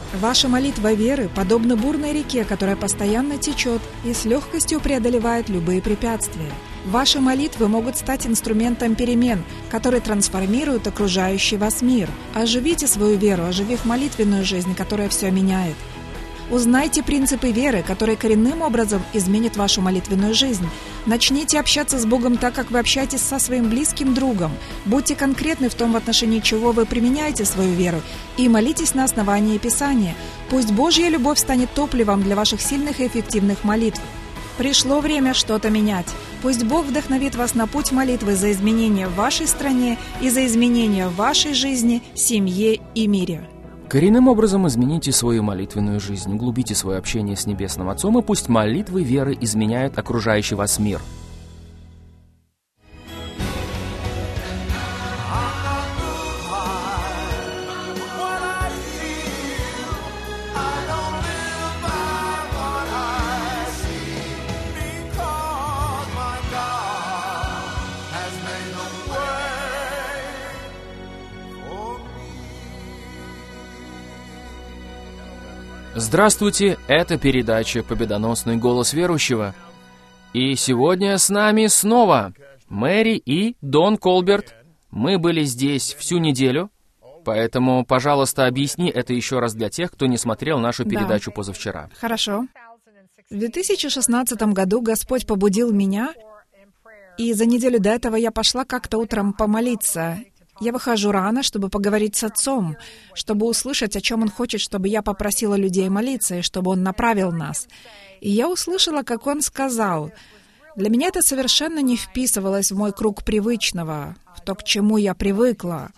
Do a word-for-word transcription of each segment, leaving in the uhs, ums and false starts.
Ваша молитва веры подобна бурной реке, которая постоянно течет и с легкостью преодолевает любые препятствия. Ваши молитвы могут стать инструментом перемен, которые трансформируют окружающий вас мир. Оживите свою веру, оживив молитвенную жизнь, которая все меняет. Узнайте принципы веры, которые коренным образом изменят вашу молитвенную жизнь. Начните общаться с Богом так, как вы общаетесь со своим близким другом. Будьте конкретны в том, в отношении чего вы применяете свою веру, и молитесь на основании Писания. Пусть Божья любовь станет топливом для ваших сильных и эффективных молитв. Пришло время что-то менять. Пусть Бог вдохновит вас на путь молитвы за изменения в вашей стране и за изменения в вашей жизни, семье и мире. Коренным образом измените свою молитвенную жизнь, углубите свое общение с Небесным Отцом, и пусть молитвы веры изменяют окружающий вас мир. Здравствуйте, это передача «Победоносный голос верующего». И сегодня с нами снова Мэри и Дон Колберт. Мы были здесь всю неделю, поэтому, пожалуйста, объясни это еще раз для тех, кто не смотрел нашу передачу да. позавчера. Хорошо. В две тысячи шестнадцатом году Господь побудил меня, и за неделю до этого я пошла как-то утром помолиться. Я выхожу рано, чтобы поговорить с Отцом, чтобы услышать, о чем Он хочет, чтобы я попросила людей молиться, и чтобы Он направил нас. И я услышала, как Он сказал. Для меня это совершенно не вписывалось в мой круг привычного, в то, к чему я привыкла.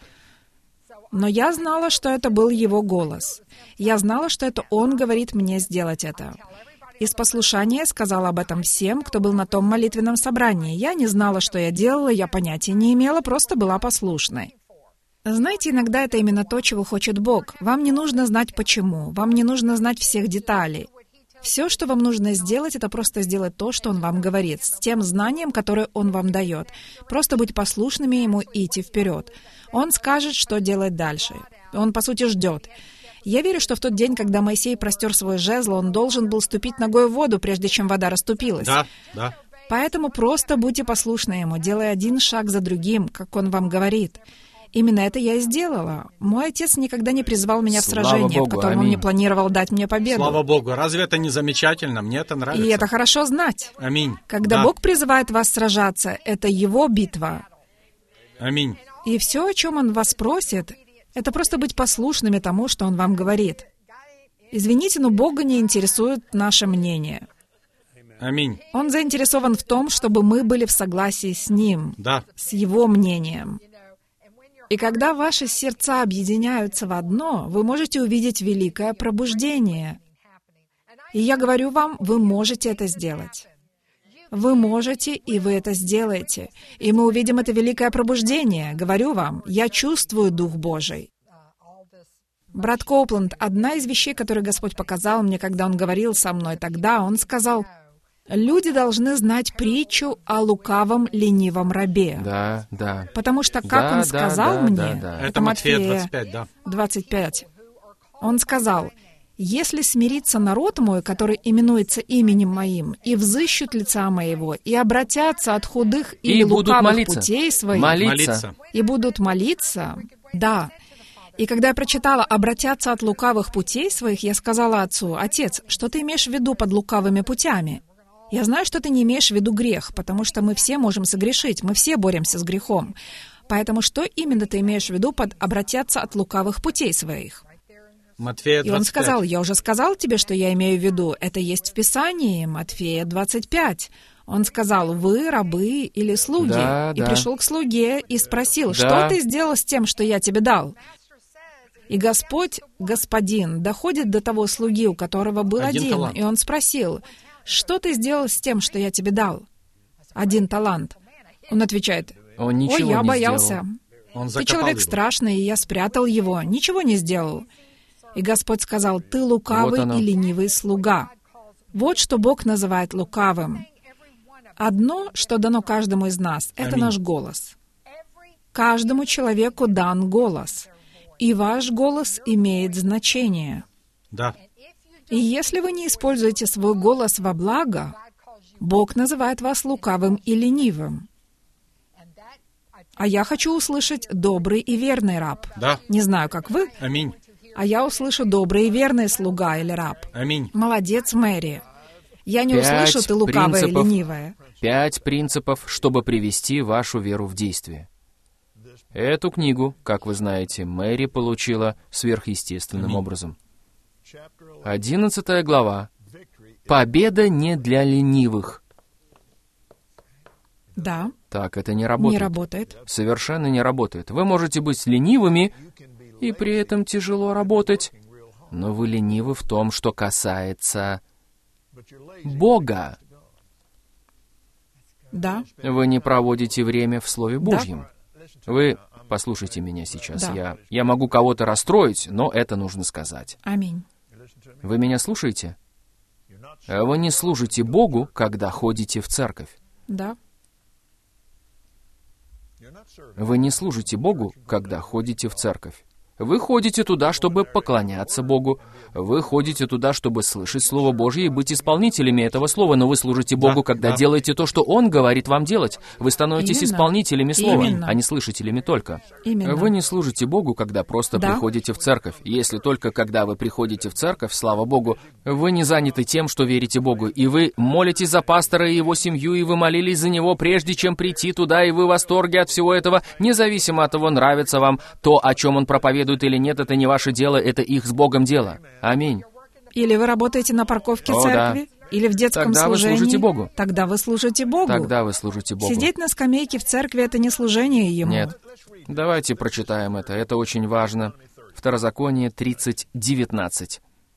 Но я знала, что это был Его голос. Я знала, что это Он говорит мне сделать это. Из послушания я сказала об этом всем, кто был на том молитвенном собрании. Я не знала, что я делала, я понятия не имела, просто была послушной. Знаете, иногда это именно то, чего хочет Бог. Вам не нужно знать почему, вам не нужно знать всех деталей. Все, что вам нужно сделать, это просто сделать то, что Он вам говорит, с тем знанием, которое Он вам дает. Просто быть послушными Ему и идти вперед. Он скажет, что делать дальше. Он, по сути, ждет. Я верю, что в тот день, когда Моисей простер свой жезл, он должен был ступить ногой в воду, прежде чем вода расступилась. Да, да. Поэтому просто будьте послушны Ему, делая один шаг за другим, как Он вам говорит. Именно это я и сделала. Мой отец никогда не призвал меня в Слава сражение, Богу, в котором аминь. он не планировал дать мне победу. Слава Богу. Разве это не замечательно? Мне это нравится. И это хорошо знать. Аминь. Когда Да. Бог призывает вас сражаться, это Его битва. Аминь. И все, о чем Он вас просит, это просто быть послушными тому, что Он вам говорит. Извините, но Бога не интересует наше мнение. Аминь. Он заинтересован в том, чтобы мы были в согласии с Ним, Да. с Его мнением. И когда ваши сердца объединяются в одно, вы можете увидеть великое пробуждение. И я говорю вам, вы можете это сделать. Вы можете, и вы это сделаете. И мы увидим это великое пробуждение. Говорю вам, я чувствую Дух Божий. Брат Коупленд, одна из вещей, которые Господь показал мне, когда Он говорил со мной тогда, Он сказал, люди должны знать притчу о лукавом ленивом рабе. Да, да. Потому что, как Да, Он да, сказал да, мне, да, да. Это Матфея двадцать пять, да. двадцать пять, Он сказал, «Если смирится народ мой, который именуется именем моим, и взыщут лица моего, и обратятся от худых И или будут лукавых молиться. путей своих, Молиться. и будут молиться». Да. И когда я прочитала «обратятся от лукавых путей своих», я сказала отцу, «Отец, что ты имеешь в виду под лукавыми путями?» Я знаю, что ты не имеешь в виду грех, потому что мы все можем согрешить, мы все боремся с грехом. Поэтому что именно ты имеешь в виду под «обратятся от лукавых путей своих»? Матфея двадцать пять. И он сказал, я уже сказал тебе, что я имею в виду. Это есть в Писании, Матфея двадцать пять. Он сказал, вы рабы или слуги. Да, и да. пришел к слуге и спросил, Да. что ты сделал с тем, что я тебе дал? И Господь, Господин, доходит до того слуги, у которого был Один один, талант. и он спросил, что ты сделал с тем, что я тебе дал? Один талант. Он отвечает, Он ничего ой, я не боялся. сделал. Он Ты закопал человек его. страшный, и я спрятал его, ничего не сделал. И Господь сказал, ты лукавый Вот оно. и ленивый слуга. Вот что Бог называет лукавым. Одно, что дано каждому из нас, это Аминь. наш голос. Каждому человеку дан голос. И ваш голос имеет значение. Да. И если вы не используете свой голос во благо, Бог называет вас лукавым и ленивым. А я хочу услышать «добрый и верный раб». Да. Не знаю, как вы, Аминь. а я услышу «добрый и верный слуга» или «раб». Аминь. Молодец, Мэри. Я не Пять услышу «ты лукавая и принципов. ленивая». Пять принципов, чтобы привести вашу веру в действие. Эту книгу, как вы знаете, Мэри получила сверхъестественным Аминь. образом. Одиннадцатая глава. Победа не для ленивых. Да, Так, это не работает. не работает. Совершенно не работает. Вы можете быть ленивыми, и при этом тяжело работать, но вы ленивы в том, что касается Бога. Да, Вы не проводите время в Слове Да. Божьем. Вы, послушайте меня сейчас, Да. я, я могу кого-то расстроить, но это нужно сказать. аминь. Вы меня слушаете? Вы не служите Богу, когда ходите в церковь. Да, Вы не служите Богу, когда ходите в церковь. Вы ходите туда, чтобы поклоняться Богу. Вы ходите туда, чтобы слышать Слово Божье и быть исполнителями этого Слова, но вы служите Богу, Да, когда да. делаете то, что Он говорит вам делать. Вы становитесь Именно. исполнителями Слова, Именно. а не слышателями только. именно. Вы не служите Богу, когда просто Да. приходите в церковь. Если только когда вы приходите в церковь, слава Богу, вы не заняты тем, что верите Богу, и вы молитесь за пастора и его семью, и вы молились за него, прежде чем прийти туда, и вы в восторге от всего этого, независимо от того, нравится вам то, о чем он проповедует или нет, это не ваше дело, это их с Богом дело. Аминь. Или вы работаете на парковке О, церкви, или в детском Тогда вы служении. служите Богу. Тогда вы служите Богу. Тогда вы служите Богу. Сидеть на скамейке в церкви — это не служение Ему. Нет. Давайте прочитаем это, это очень важно. Второзаконие тридцать девятнадцать.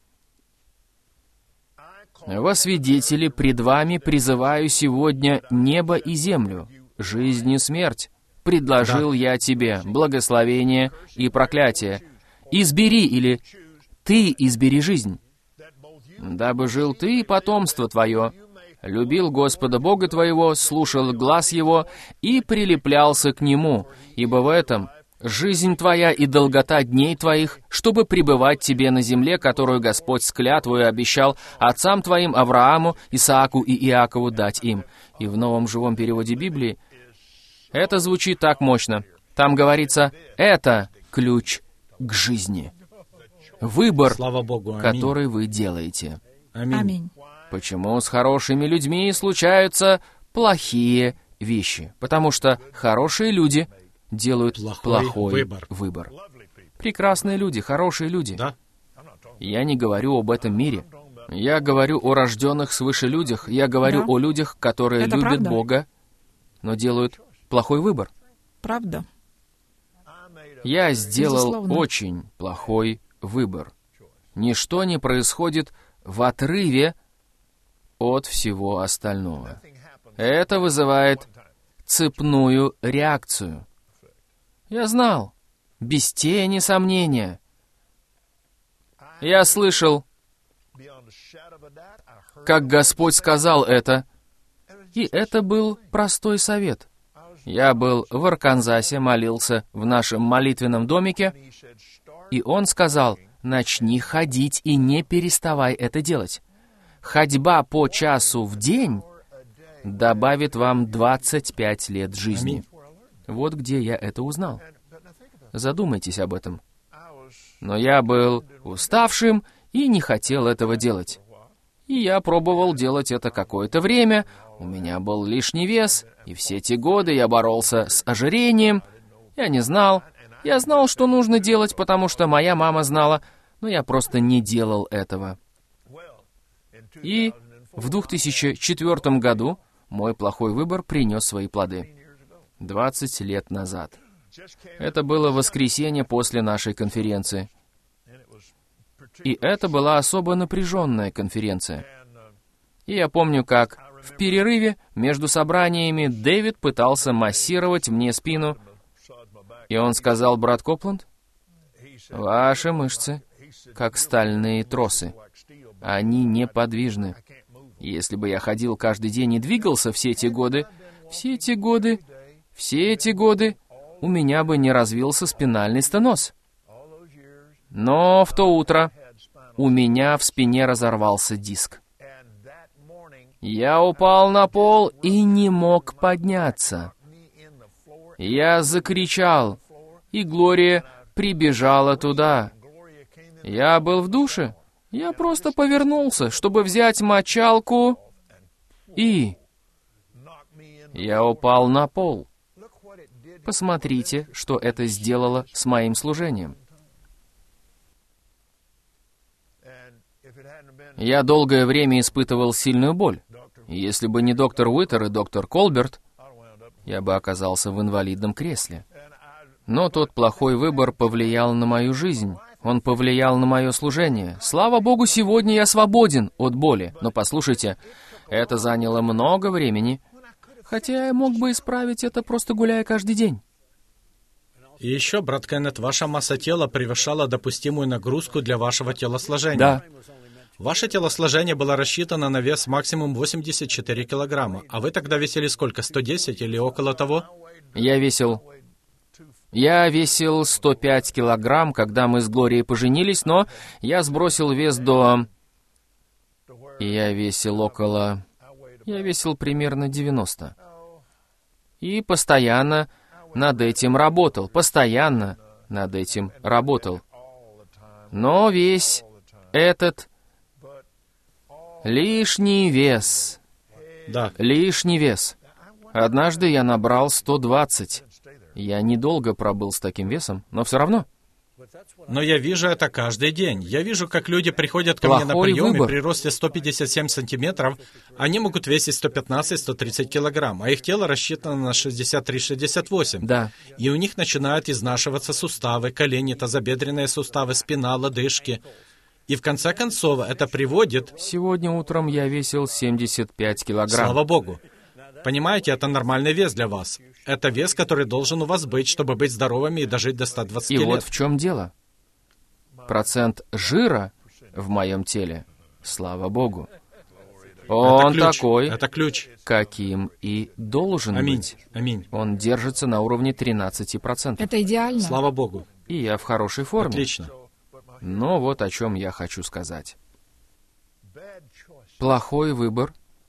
«Во свидетели пред вами призываю сегодня небо и землю, жизнь и смерть. Предложил я тебе благословение и проклятие. Избери» или «ты избери жизнь, дабы жил ты и потомство твое, любил Господа Бога твоего, слушал глас Его и прилеплялся к Нему, ибо в этом жизнь твоя и долгота дней твоих, чтобы пребывать тебе на земле, которую Господь с клятвою обещал отцам твоим Аврааму, Исааку и Иакову дать им». И в новом живом переводе Библии это звучит так мощно. Там говорится «это ключ к жизни». Выбор, Слава Богу. Аминь. который вы делаете. Аминь. Аминь. Почему с хорошими людьми случаются плохие вещи? Потому что хорошие люди делают Плохой плохой, выбор. выбор. Прекрасные люди, хорошие люди. Да. Я не говорю об этом мире. Я говорю о рожденных свыше людях. Я говорю Да. о людях, которые Это любят правда. Бога, но делают плохой выбор. Правда. Я сделал Безусловно. очень плохой выбор. Ничто не происходит в отрыве от всего остального. Это вызывает цепную реакцию. Я знал, без тени сомнения. Я слышал, как Господь сказал это, и это был простой совет. Я был в Арканзасе, молился в нашем молитвенном домике, и он сказал: начни ходить и не переставай это делать. Ходьба по часу в день добавит вам двадцать пять лет жизни. Вот где я это узнал. Задумайтесь об этом. Но я был уставшим и не хотел этого делать. И я пробовал делать это какое-то время. У меня был лишний вес, и все те годы я боролся с ожирением. Я не знал. Я знал, что нужно делать, потому что моя мама знала, но я просто не делал этого. И в две тысячи четвёртом году мой плохой выбор принес свои плоды. двадцать лет назад. Это было воскресенье после нашей конференции. И это была особо напряженная конференция. И я помню, как в перерыве между собраниями Дэвид пытался массировать мне спину, и он сказал: «Брат Копланд, ваши мышцы, как стальные тросы, они неподвижны. Если бы я ходил каждый день и двигался все эти годы, все эти годы, все эти годы, у меня бы не развился спинальный стеноз». Но в то утро у меня в спине разорвался диск. Я упал на пол и не мог подняться. Я закричал, и Глория прибежала туда. Я был в душе. Я просто повернулся, чтобы взять мочалку, и я упал на пол. Посмотрите, что это сделало с моим служением. Я долгое время испытывал сильную боль. Если бы не доктор Уитер и доктор Колберт, я бы оказался в инвалидном кресле. Но тот плохой выбор повлиял на мою жизнь. Он повлиял на мое служение. Слава Богу, сегодня я свободен от боли. Но послушайте, это заняло много времени, хотя я мог бы исправить это, просто гуляя каждый день. И еще, брат Кеннет, ваша масса тела превышала допустимую нагрузку для вашего телосложения. Да. Ваше телосложение было рассчитано на вес максимум восемьдесят четыре килограмма, а вы тогда весили сколько, сто десять или около того? Я весил... Я весил сто пять килограмм, когда мы с Глорией поженились, но я сбросил вес до... И я весил около... Я весил примерно девяносто. И постоянно над этим работал. Постоянно над этим работал. Но весь этот лишний вес... Да. Лишний вес. Однажды я набрал сто двадцать. Я недолго пробыл с таким весом, но все равно. Но я вижу это каждый день. Я вижу, как люди приходят ко мне на Плохой прием, выбор. и при росте сто пятьдесят семь сантиметров они могут весить сто пятнадцать - сто тридцать килограмм, а их тело рассчитано на шестьдесят три - шестьдесят восемь. Да. И у них начинают изнашиваться суставы, колени, тазобедренные суставы, спина, лодыжки. И в конце концов это приводит... Сегодня утром я весил семьдесят пять килограмм. Слава Богу. Понимаете, это нормальный вес для вас. Это вес, который должен у вас быть, чтобы быть здоровыми и дожить до ста двадцати И лет. вот в чем дело. Процент жира в моем теле, слава Богу, он это ключ. такой, Это ключ. каким и должен Аминь. быть. Аминь. Он держится на уровне тринадцати процентов. Это идеально. Слава Богу. И я в хорошей форме. Отлично. Но вот о чем я хочу сказать. Плохой выбор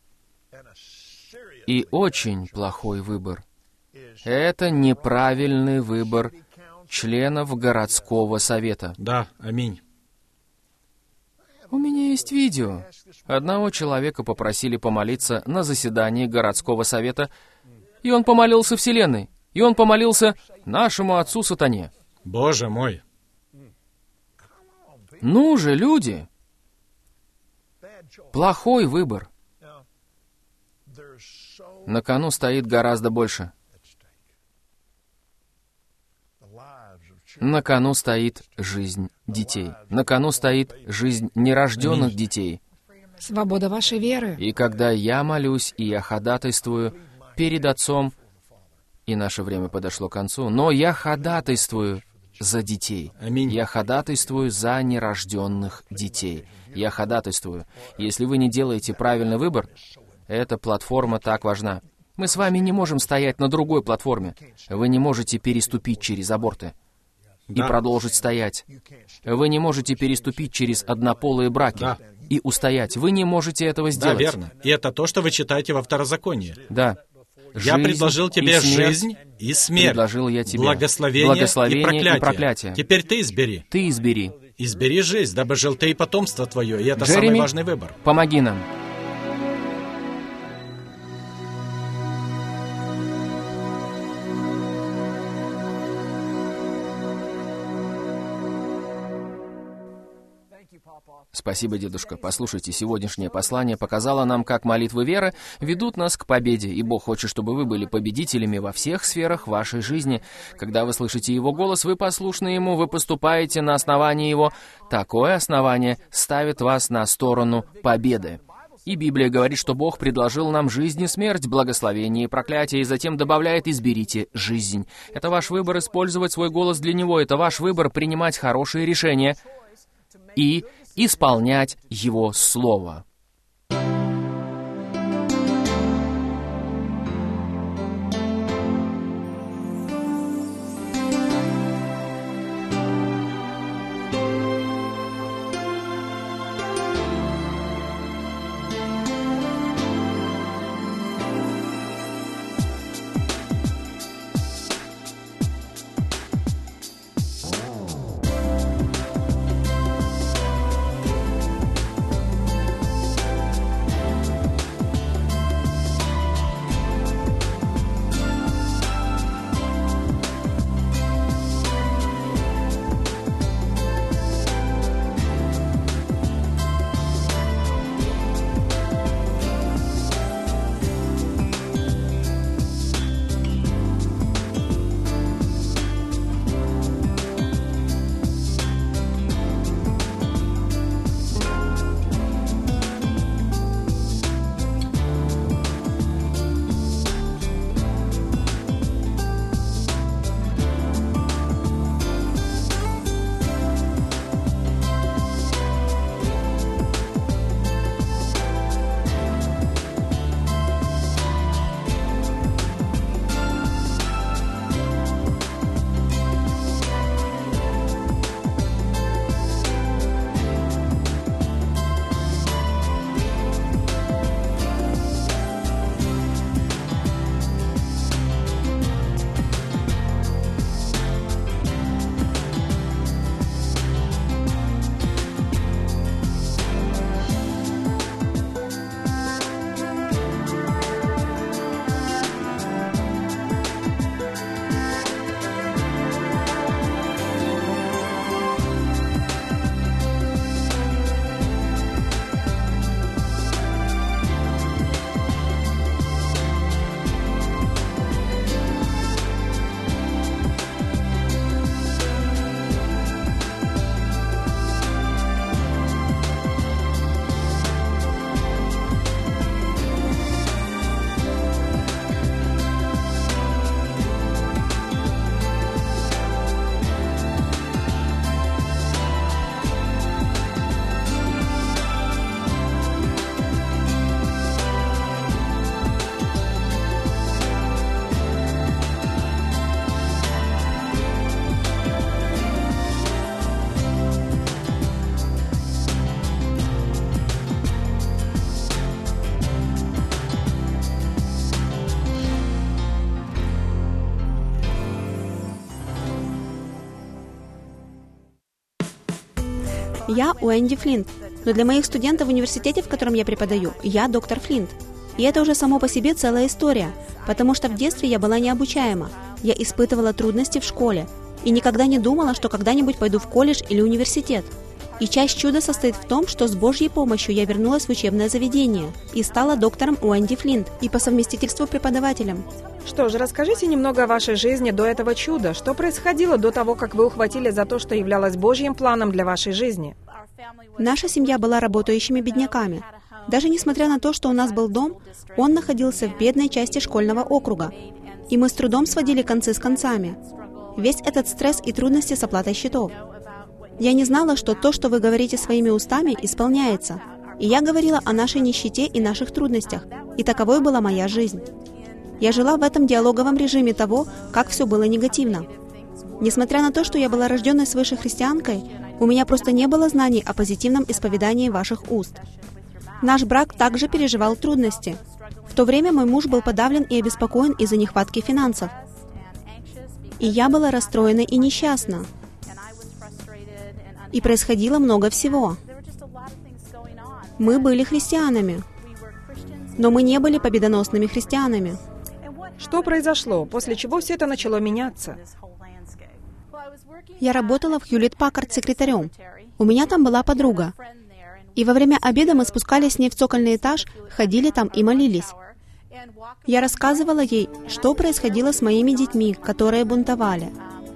и очень плохой выбор — это неправильный выбор членов городского совета. Да, аминь. У меня есть видео. Одного человека попросили помолиться на заседании городского совета, и он помолился Вселенной, и он помолился нашему отцу Сатане. Боже мой. Ну же, люди! Плохой выбор. На кону стоит гораздо больше. На кону стоит жизнь детей. На кону стоит жизнь нерожденных детей. Свобода вашей веры. И когда я молюсь, и я ходатайствую перед Отцом, и наше время подошло к концу, но я ходатайствую за детей. Аминь. Я ходатайствую за нерожденных детей. Я ходатайствую. Если вы не делаете правильный выбор, эта платформа так важна. Мы с вами не можем стоять на другой платформе. Вы не можете переступить через аборты и Да. продолжить стоять. Вы не можете переступить через однополые браки Да. и устоять. Вы не можете этого Да, сделать. верно. И это то, что вы читаете во Второзаконии. Да. Я Жизнь предложил и тебе смерть жизнь и смерть. Предложил я тебе Благословение, благословение и, проклятие. и проклятие. Теперь ты избери. Ты избери. Избери жизнь, дабы жил ты и потомство твое. И это Джереми, самый важный выбор. помоги нам. Спасибо, дедушка. Послушайте, сегодняшнее послание показало нам, как молитвы веры ведут нас к победе, и Бог хочет, чтобы вы были победителями во всех сферах вашей жизни. Когда вы слышите Его голос, вы послушны Ему, вы поступаете на основании Его. Такое основание ставит вас на сторону победы. И Библия говорит, что Бог предложил нам жизнь и смерть, благословение и проклятие, и затем добавляет «изберите жизнь». Это ваш выбор использовать свой голос для Него, это ваш выбор принимать хорошие решения и исполнять Его Слово. Я Уэнди Флинт, но для моих студентов в университете, в котором я преподаю, я доктор Флинт. И это уже само по себе целая история, потому что в детстве я была необучаема, я испытывала трудности в школе и никогда не думала, что когда-нибудь пойду в колледж или университет. И часть чуда состоит в том, что с Божьей помощью я вернулась в учебное заведение и стала доктором Уэнди Флинт и по совместительству преподавателем. Что же, расскажите немного о вашей жизни до этого чуда. Что происходило до того, как вы ухватили за то, что являлось Божьим планом для вашей жизни? Наша семья была работающими бедняками. Даже несмотря на то, что у нас был дом, он находился в бедной части школьного округа. И мы с трудом сводили концы с концами. Весь этот стресс и трудности с оплатой счетов. Я не знала, что то, что вы говорите своими устами, исполняется. И я говорила о нашей нищете и наших трудностях. И таковой была моя жизнь. Я жила в этом диалоговом режиме того, как все было негативно. Несмотря на то, что я была рожденной свыше христианкой, у меня просто не было знаний о позитивном исповедании ваших уст. Наш брак также переживал трудности. В то время мой муж был подавлен и обеспокоен из-за нехватки финансов. И я была расстроена и несчастна. И происходило много всего. Мы были христианами, но мы не были победоносными христианами. Что произошло, после чего все это начало меняться? Я работала в Хьюлетт-Паккард секретарем. У меня там была подруга. И во время обеда мы спускались с ней в цокольный этаж, ходили там и молились. Я рассказывала ей, что происходило с моими детьми, которые бунтовали,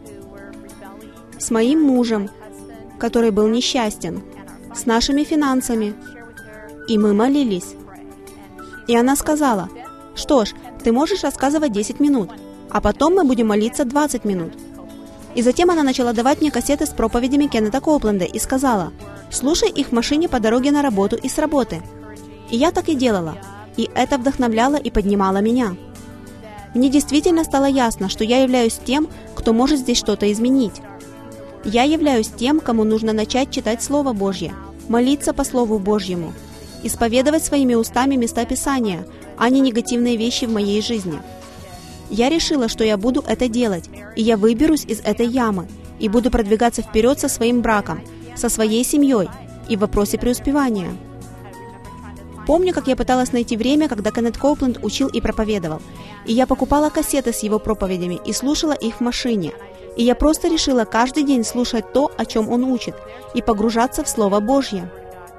с моим мужем, который был несчастен, с нашими финансами. И мы молились. И она сказала: «Что ж, ты можешь рассказывать десять минут, а потом мы будем молиться двадцать минут». И затем она начала давать мне кассеты с проповедями Кеннета Коупленда и сказала: «Слушай их в машине по дороге на работу и с работы». И я так и делала. И это вдохновляло и поднимало меня. Мне действительно стало ясно, что я являюсь тем, кто может здесь что-то изменить. Я являюсь тем, кому нужно начать читать Слово Божье, молиться по Слову Божьему, исповедовать своими устами места Писания, а не негативные вещи в моей жизни. Я решила, что я буду это делать, и я выберусь из этой ямы, и буду продвигаться вперед со своим браком, со своей семьей и в вопросе преуспевания. Помню, как я пыталась найти время, когда Кеннет Коупленд учил и проповедовал, и я покупала кассеты с его проповедями и слушала их в машине, и я просто решила каждый день слушать то, о чем он учит, и погружаться в Слово Божье.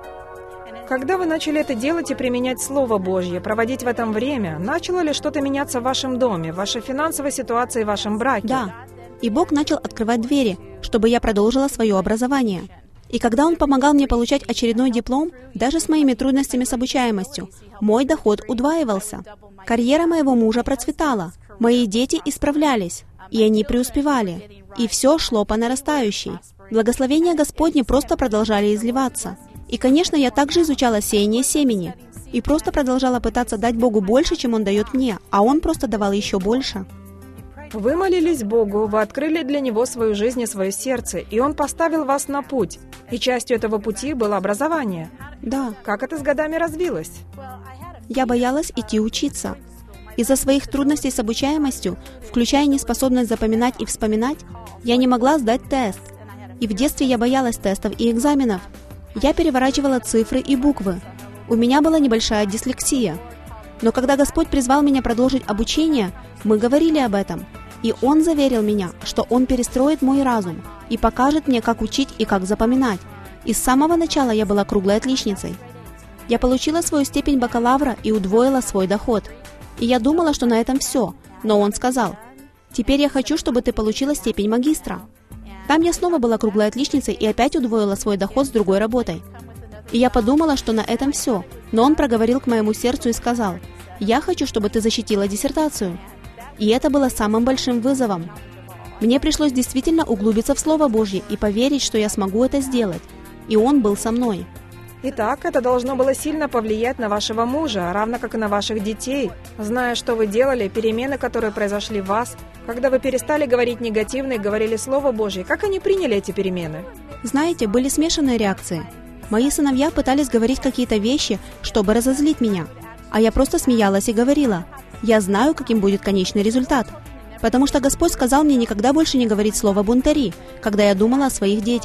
Когда вы начали это делать и применять Слово Божье, проводить в этом время, начало ли что-то меняться в вашем доме, в вашей финансовой ситуации, в вашем браке? Да. И Бог начал открывать двери, чтобы я продолжила свое образование. И когда Он помогал мне получать очередной диплом, даже с моими трудностями с обучаемостью, мой доход удваивался. Карьера моего мужа процветала, мои дети исправлялись, и они преуспевали. И все шло по нарастающей. Благословения Господни просто продолжали изливаться. И, конечно, я также изучала сеяние семени. И просто продолжала пытаться дать Богу больше, чем Он дает мне, а Он просто давал еще больше. Вы молились Богу, вы открыли для Него свою жизнь и свое сердце, и Он поставил вас на путь. И частью этого пути было образование. Да. Как это с годами развилось? Я боялась идти учиться. Из-за своих трудностей с обучаемостью, включая неспособность запоминать и вспоминать, я не могла сдать тест. И в детстве я боялась тестов и экзаменов. Я переворачивала цифры и буквы. У меня была небольшая дислексия. Но когда Господь призвал меня продолжить обучение, мы говорили об этом. И Он заверил меня, что Он перестроит мой разум и покажет мне, как учить и как запоминать. И с самого начала я была круглой отличницей. Я получила свою степень бакалавра и удвоила свой доход. И я думала, что на этом все, но Он сказал: «Теперь я хочу, чтобы ты получила степень магистра». Там я снова была круглой отличницей и опять удвоила свой доход с другой работой. И я подумала, что на этом все, но Он проговорил к моему сердцу и сказал: «Я хочу, чтобы ты защитила диссертацию». И это было самым большим вызовом. Мне пришлось действительно углубиться в Слово Божье и поверить, что я смогу это сделать. И Он был со мной. Итак, это должно было сильно повлиять на вашего мужа, равно как и на ваших детей. Зная, что вы делали, перемены, которые произошли в вас, когда вы перестали говорить негативно и говорили Слово Божье, как они приняли эти перемены? Знаете, были смешанные реакции. Мои сыновья пытались говорить какие-то вещи, чтобы разозлить меня. А я просто смеялась и говорила: «Я знаю, каким будет конечный результат». Потому что Господь сказал мне никогда больше не говорить слово «бунтари», когда я думала о своих детях,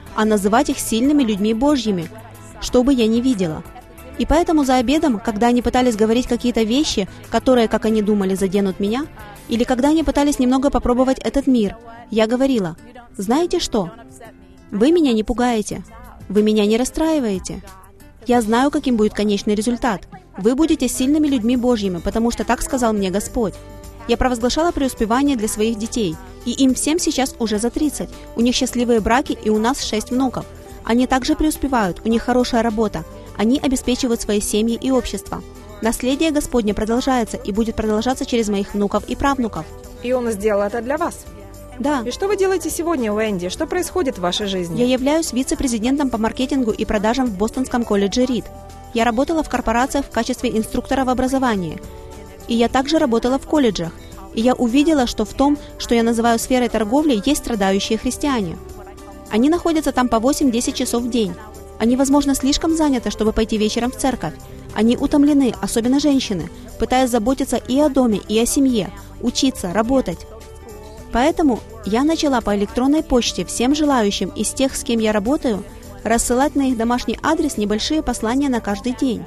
а называть их сильными людьми Божьими, что бы я ни видела. И поэтому за обедом, когда они пытались говорить какие-то вещи, которые, как они думали, заденут меня, или когда они пытались немного попробовать этот мир, я говорила: «Знаете что? Вы меня не пугаете. Вы меня не расстраиваете. Я знаю, каким будет конечный результат. Вы будете сильными людьми Божьими, потому что так сказал мне Господь». Я провозглашала преуспевание для своих детей, и им всем сейчас уже за тридцать. У них счастливые браки, и у нас шесть внуков. Они также преуспевают, у них хорошая работа. Они обеспечивают свои семьи и общество. Наследие Господне продолжается и будет продолжаться через моих внуков и правнуков. И Он сделал это для вас? Да. И что вы делаете сегодня, Уэнди? Что происходит в вашей жизни? Я являюсь вице-президентом по маркетингу и продажам в Бостонском колледже Рид. Я работала в корпорациях в качестве инструктора в образовании. И я также работала в колледжах. И я увидела, что в том, что я называю сферой торговли, есть страдающие христиане. Они находятся там по восемь-десять часов в день. Они, возможно, слишком заняты, чтобы пойти вечером в церковь. Они утомлены, особенно женщины, пытаясь заботиться и о доме, и о семье, учиться, работать. Поэтому я начала по электронной почте всем желающим из тех, с кем я работаю, рассылать на их домашний адрес небольшие послания на каждый день.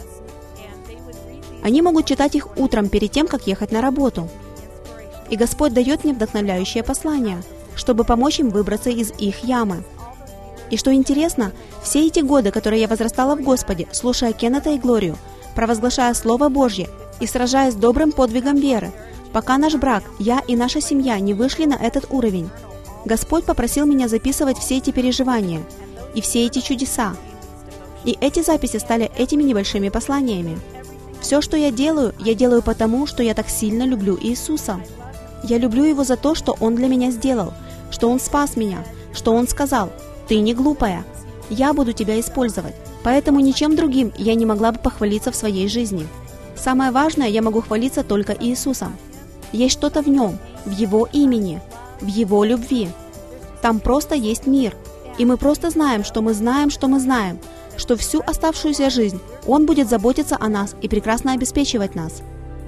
Они могут читать их утром перед тем, как ехать на работу. И Господь дает мне вдохновляющее послание, чтобы помочь им выбраться из их ямы. И что интересно, все эти годы, которые я возрастала в Господе, слушая Кеннета и Глорию, провозглашая Слово Божье и сражаясь добрым подвигом веры, пока наш брак, я и наша семья не вышли на этот уровень, Господь попросил меня записывать все эти переживания и все эти чудеса. И эти записи стали этими небольшими посланиями. Все, что я делаю, я делаю потому, что я так сильно люблю Иисуса. Я люблю Его за то, что Он для меня сделал, что Он спас меня, что Он сказал: «Ты не глупая, я буду тебя использовать». Поэтому ничем другим я не могла бы похвалиться в своей жизни. Самое важное, я могу хвалиться только Иисусом. Есть что-то в Нем, в Его имени, в Его любви. Там просто есть мир. И мы просто знаем, что мы знаем, что мы знаем, что всю оставшуюся жизнь Он будет заботиться о нас и прекрасно обеспечивать нас.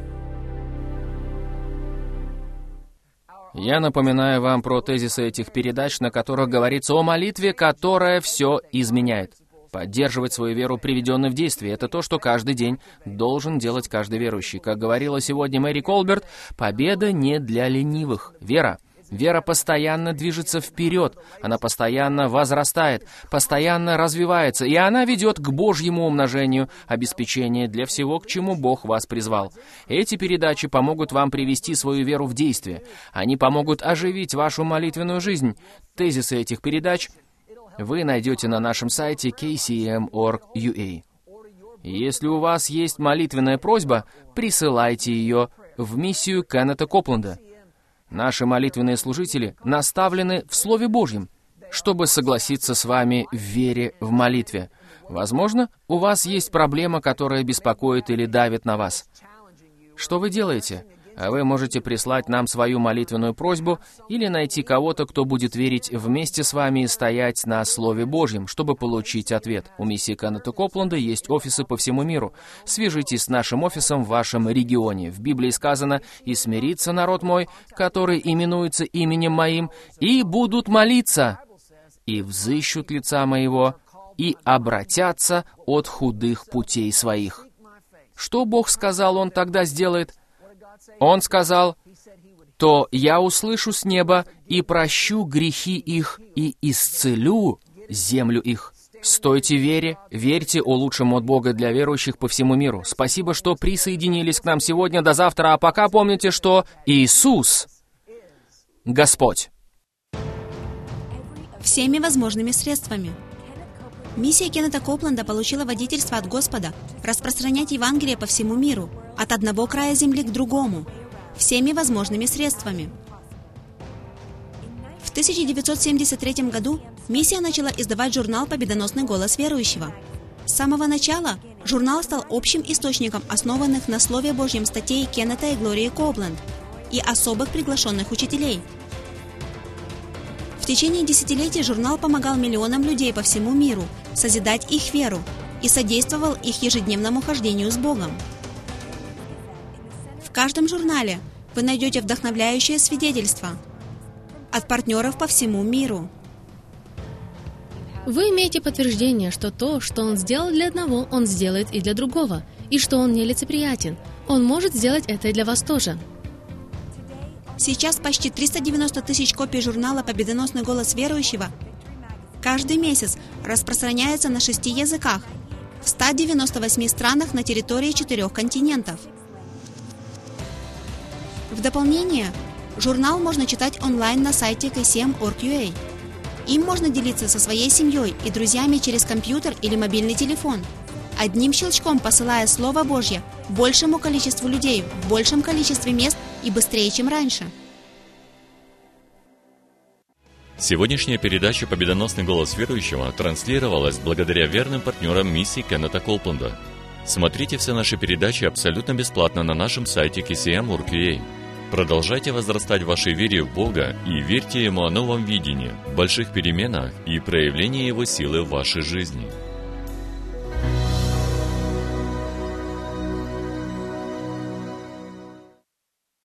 Я напоминаю вам про тезисы этих передач, на которых говорится о молитве, которая все изменяет. Поддерживать свою веру, приведенную в действие, это то, что каждый день должен делать каждый верующий. Как говорила сегодня Мэри Колберт, победа не для ленивых. Вера. Вера постоянно движется вперед, она постоянно возрастает, постоянно развивается, и она ведет к Божьему умножению обеспечения для всего, к чему Бог вас призвал. Эти передачи помогут вам привести свою веру в действие. Они помогут оживить вашу молитвенную жизнь. Тезисы этих передач вы найдете на нашем сайте кей си эм точка орг точка ю а. Если у вас есть молитвенная просьба, присылайте ее в миссию Кеннета Копленда. Наши молитвенные служители наставлены в Слове Божьем, чтобы согласиться с вами в вере в молитве. Возможно, у вас есть проблема, которая беспокоит или давит на вас. Что вы делаете? Вы можете прислать нам свою молитвенную просьбу или найти кого-то, кто будет верить вместе с вами и стоять на Слове Божьем, чтобы получить ответ. У миссии Кеннета Копленда есть офисы по всему миру. Свяжитесь с нашим офисом в вашем регионе. В Библии сказано: «И смирится народ мой, который именуется именем моим, и будут молиться, и взыщут лица моего, и обратятся от худых путей своих». Что Бог сказал, Он тогда сделает? Он сказал: «То я услышу с неба и прощу грехи их и исцелю землю их». Стойте в вере, верьте о лучшем от Бога для верующих по всему миру. Спасибо, что присоединились к нам сегодня. До завтра. А пока помните, что Иисус — Господь. Всеми возможными средствами. Миссия Кеннета Копленда получила водительство от Господа распространять Евангелие по всему миру, от одного края земли к другому, всеми возможными средствами. В тысяча девятьсот семьдесят третьем году миссия начала издавать журнал «Победоносный голос верующего». С самого начала журнал стал общим источником основанных на Слове Божьем статей Кеннета и Глории Копленд и особых приглашенных учителей. В течение десятилетий журнал помогал миллионам людей по всему миру созидать их веру и содействовал их ежедневному хождению с Богом. В каждом журнале вы найдете вдохновляющее свидетельство от партнеров по всему миру. Вы имеете подтверждение, что то, что Он сделал для одного, Он сделает и для другого, и что Он нелицеприятен. Он может сделать это и для вас тоже. Сейчас почти триста девяносто тысяч копий журнала «Победоносный голос верующего» каждый месяц распространяется на шести языках в ста девяноста восьми странах на территории четырех континентов. В дополнение, журнал можно читать онлайн на сайте кей си эм точка орг точка ю а. Им можно делиться со своей семьей и друзьями через компьютер или мобильный телефон, одним щелчком посылая Слово Божье большему количеству людей в большем количестве мест и быстрее, чем раньше. Сегодняшняя передача «Победоносный голос верующего» транслировалась благодаря верным партнерам миссии Кеннета Коупленда. Смотрите все наши передачи абсолютно бесплатно на нашем сайте кей си эм точка орг точка ю а. Продолжайте возрастать в вашей вере в Бога и верьте Ему о новом видении, больших переменах и проявлении Его силы в вашей жизни.